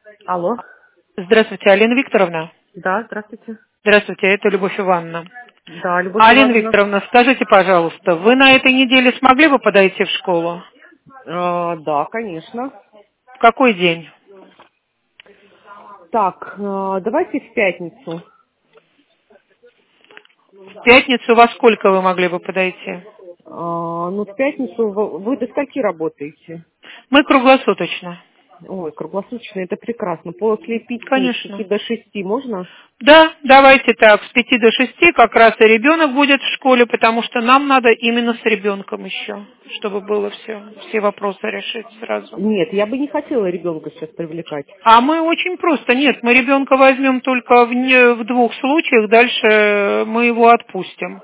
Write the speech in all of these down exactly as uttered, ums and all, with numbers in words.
Алло. Здравствуйте, Алина Викторовна. Да, здравствуйте. Здравствуйте, это Любовь Ивановна. Да, Любовь Алина Ивановна. Викторовна, скажите, пожалуйста, вы на этой неделе смогли бы подойти в школу? Э, да, конечно. В какой день? Так, э, давайте в пятницу. В пятницу во сколько вы могли бы подойти? Э, ну, в пятницу вы, вы до скольки работаете? Мы круглосуточно. Ой, круглосуточно, это прекрасно. После пяти, с пяти Конечно. до шести можно? Да, давайте так, с пяти до шести как раз и ребенок будет в школе, потому что нам надо именно с ребенком еще, чтобы было все, все вопросы решить сразу. Нет, я бы не хотела ребенка сейчас привлекать. А мы очень просто, нет, мы ребенка возьмем только в, не- в двух случаях, дальше мы его отпустим.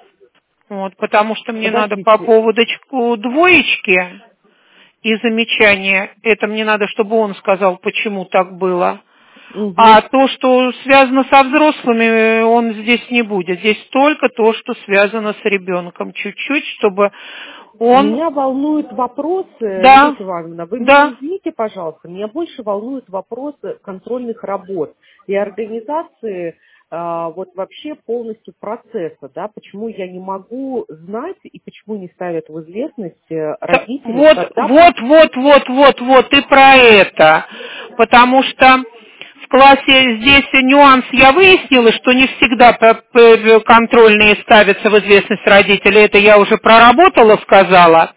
Вот, потому что мне надо по Подождите. поводочку двоечки и замечания, это мне надо, чтобы он сказал, почему так было. Угу. А то, что связано со взрослыми, он здесь не будет. Здесь только то, что связано с ребенком. Чуть-чуть, чтобы он... Меня волнуют вопросы, Да, Любовь Ивановна, вы меня да. извините, пожалуйста, меня больше волнуют вопросы контрольных работ и организации а, вот вообще полностью процесса, да, почему я не могу знать и почему не ставят в известность э, Т- родителей, Вот, когда... вот, вот, вот, вот, вот, и про это. Потому что в классе здесь нюанс я выяснила, что не всегда п- п- контрольные ставятся в известность родителей. Это я уже проработала, сказала.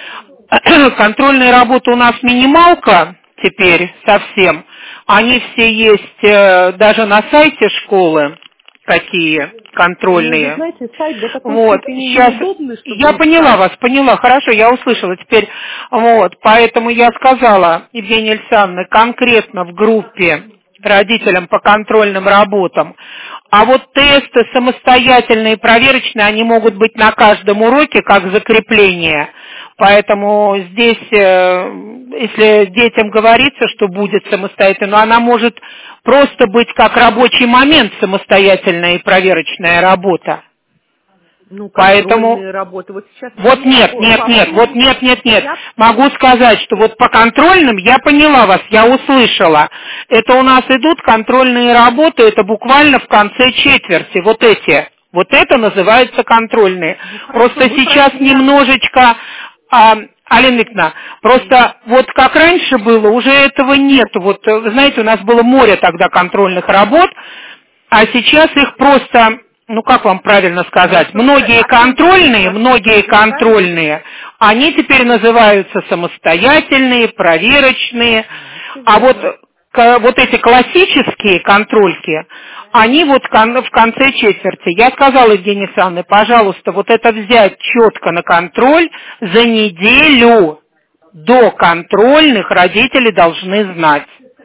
Контрольные работы у нас минималка теперь совсем. Они все есть э, даже на сайте школы, какие Ну, вы контрольные. знаете, сайт до такой Вот, степени сейчас неудобный, я чтобы поняла искать. вас, поняла, хорошо, я услышала теперь. Вот, поэтому я сказала Евгении Александровне конкретно в группе родителям по контрольным работам. А вот тесты самостоятельные, проверочные, они могут быть на каждом уроке как закрепление. Поэтому здесь, э, если детям говорится, что будет самостоятельно, но она может просто быть как рабочий момент самостоятельная и проверочная работа. Ну, Поэтому контрольные работы. Вот сейчас вот мне нет, по, нет, по нет, вот поводу... нет, нет, нет. Я... Могу сказать, что вот по контрольным я поняла вас, я услышала. Это у нас идут контрольные работы, это буквально в конце четверти, вот эти. Вот это называется контрольные. Ну, хорошо, Просто мы сейчас прошли... немножечко, а, Алина Викторовна, просто вот как раньше было, уже этого нет. Вот, э, вы знаете, у нас было море тогда контрольных работ, а сейчас их просто, ну как вам правильно Ну, сказать, просто многие оценки контрольные, многие практические, правильно? контрольные, они теперь называются самостоятельные, проверочные, Ну, все а вот, верно. к- вот эти классические контрольки, они вот кон- в конце четверти. Я сказала Евгении Александровне, пожалуйста, вот это взять четко на контроль за неделю до контрольных родители должны знать.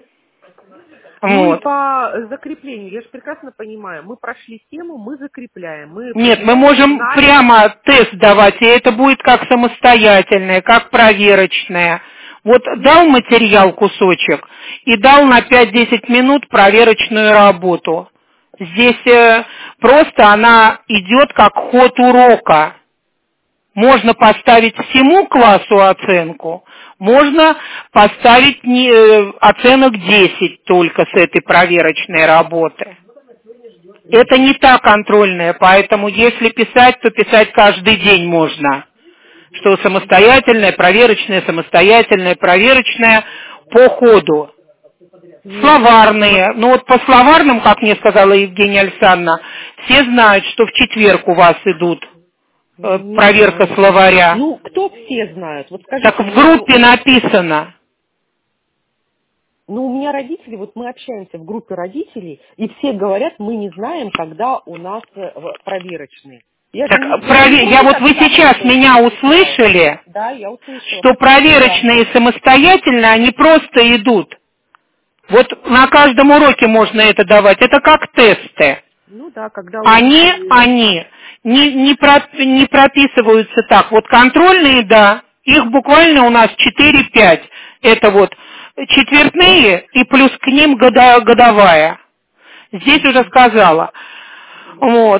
Ну и Вот. по закреплению, я же прекрасно понимаю, мы прошли тему, мы закрепляем, мы Нет, мы проверяем, можем знаем. прямо тест давать, и это будет как самостоятельное, как проверочное. Вот дал материал кусочек и дал на пять-десять минут проверочную работу. Здесь э, просто она идет как ход урока. Можно поставить всему классу оценку, можно поставить не- э, оценок десять только с этой проверочной работы. Это не та контрольная, поэтому если писать, то писать каждый день можно. Что самостоятельная, проверочная, самостоятельная, проверочная по ходу. Ну, хорошо. Словарные. Ну вот по словарным, как мне сказала Евгения Александровна, все знают, что в четверг у вас идут э, Не проверка знаю. словаря. Ну, кто все знают? Вот Так скажите в мне, ну, группе написано. ну, у меня родители, вот мы общаемся в группе родителей, и все говорят, мы не знаем, когда у нас э, в- проверочные. Я же Так не, я же не прове- я просто вот так вы ставлю, сейчас что это меня закрепляю. услышали, Да, я услышала. что Да. проверочные самостоятельно, они просто идут. Вот на каждом уроке можно это давать. Это как тесты. Ну да, когда у Они, родителей... они не, не, про- не прописываются так. Вот контрольные, да, их буквально у нас четыре-пять. Это вот четвертные и плюс к ним года- годовая. Здесь уже Мгм. сказала. Вот.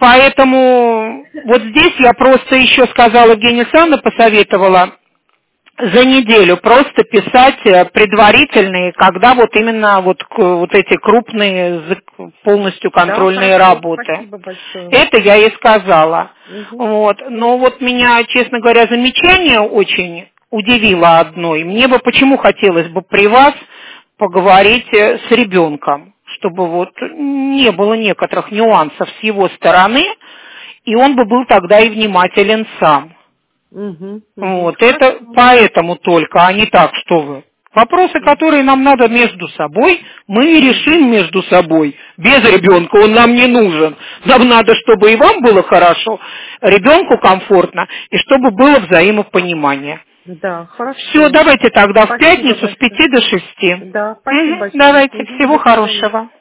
Поэтому вот здесь я просто еще сказала, Евгения Александровна посоветовала за неделю просто писать предварительные, когда вот именно вот, вот эти крупные полностью контрольные да, хорошо, работы. Спасибо большое. Это я и сказала. Угу. Вот. Но вот меня, честно говоря, замечание очень удивило одно. И мне бы почему хотелось бы при вас поговорить с ребенком, чтобы вот не было некоторых нюансов с его стороны, и он бы был тогда и внимателен сам. Угу, угу. Вот, это поэтому только, а не так, что вы. Вопросы, которые нам надо между собой, мы и решим между собой. Без ребенка он нам не нужен. Нам надо, чтобы и вам было хорошо, ребенку комфортно, и чтобы было взаимопонимание. Да, хорошо. Все, давайте тогда Спасибо в пятницу большое. с пяти до шести. Да, спасибо Угу, большое. давайте, Угу, всего до свидания. хорошего.